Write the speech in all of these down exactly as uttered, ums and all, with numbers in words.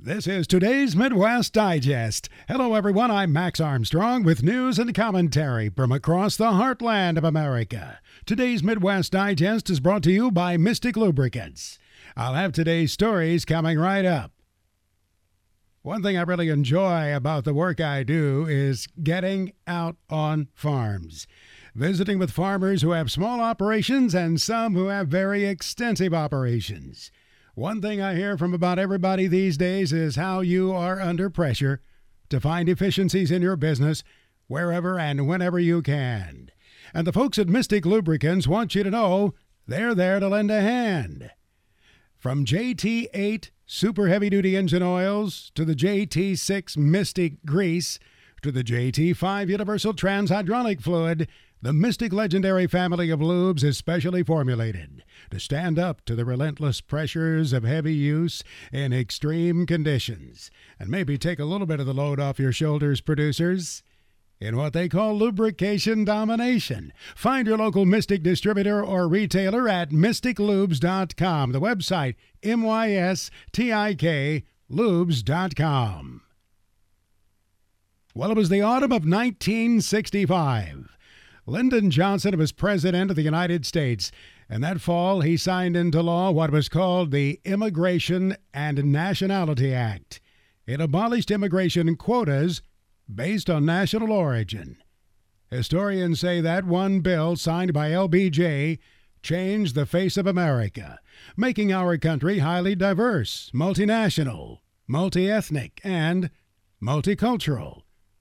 This is today's Midwest Digest. Hello, everyone. I'm Max Armstrong with news and commentary from across the heartland of America. Today's Midwest Digest is brought to you by Mystic Lubricants. I'll have today's stories coming right up. One thing I really enjoy about the work I do is getting out on farms, visiting with farmers who have small operations and some who have very extensive operations. One thing I hear from about everybody these days is how you are under pressure to find efficiencies in your business wherever and whenever you can. And the folks at Mystic Lubricants want you to know they're there to lend a hand. From J T eight Super Heavy Duty Engine Oils to the J T six Mystic Grease to the J T five Universal Trans Hydraulic Fluid, the Mystic Legendary family of lubes is specially formulated to stand up to the relentless pressures of heavy use in extreme conditions and maybe take a little bit of the load off your shoulders, producers, in what they call lubrication domination. Find your local Mystic distributor or retailer at mystic lubes dot com. The website, M Y S T I K lubes dot com. Well, it was the autumn of nineteen sixty-five. Lyndon Johnson was President of the United States, and that fall he signed into law what was called the Immigration and Nationality Act. It abolished immigration quotas based on national origin. Historians say that one bill signed by L B J changed the face of America, making our country highly diverse, multinational, multi-ethnic, and multicultural.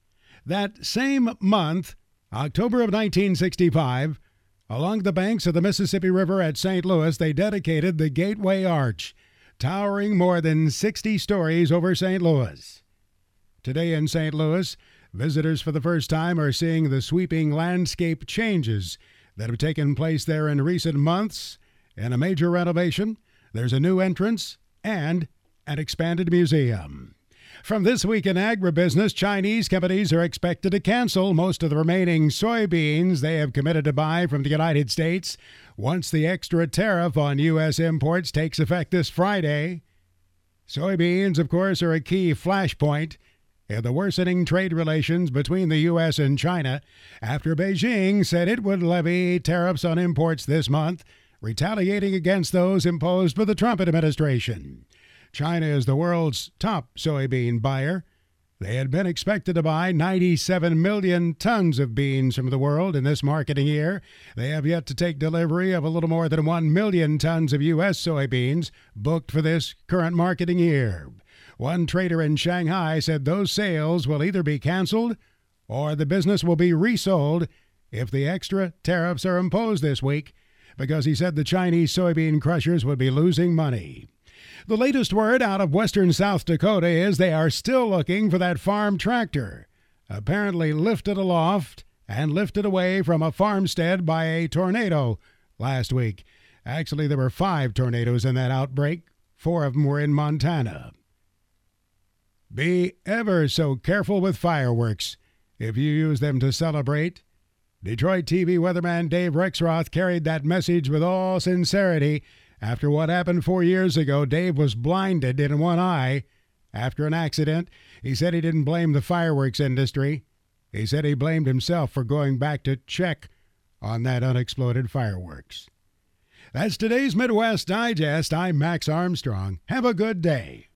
That same month, October of nineteen sixty-five, along the banks of the Mississippi River at Saint Louis, they dedicated the Gateway Arch, towering more than sixty stories over Saint Louis. Today in Saint Louis, visitors for the first time are seeing the sweeping landscape changes that have taken place there in recent months. In a major renovation, there's a new entrance and an expanded museum. From This Week in Agribusiness, Chinese companies are expected to cancel most of the remaining soybeans they have committed to buy from the United States once the extra tariff on U S imports takes effect this Friday. Soybeans, of course, are a key flashpoint in the worsening trade relations between the U S and China after Beijing said it would levy tariffs on imports this month, retaliating against those imposed by the Trump administration. China is the world's top soybean buyer. They had been expected to buy ninety-seven million tons of beans from the world in this marketing year. They have yet to take delivery of a little more than one million tons of U S soybeans booked for this current marketing year. One trader in Shanghai said those sales will either be canceled or the business will be resold if the extra tariffs are imposed this week, because he said the Chinese soybean crushers would be losing money. The latest word out of western South Dakota is they are still looking for that farm tractor, apparently lifted aloft and lifted away from a farmstead by a tornado last week. Actually, there were five tornadoes in that outbreak. Four of them were in Montana. Be ever so careful with fireworks if you use them to celebrate. Detroit T V weatherman Dave Rexroth carried that message with all sincerity. After what happened four years ago, Dave was blinded in one eye after an accident. He said he didn't blame the fireworks industry. He said he blamed himself for going back to check on that unexploded fireworks. That's today's Midwest Digest. I'm Max Armstrong. Have a good day.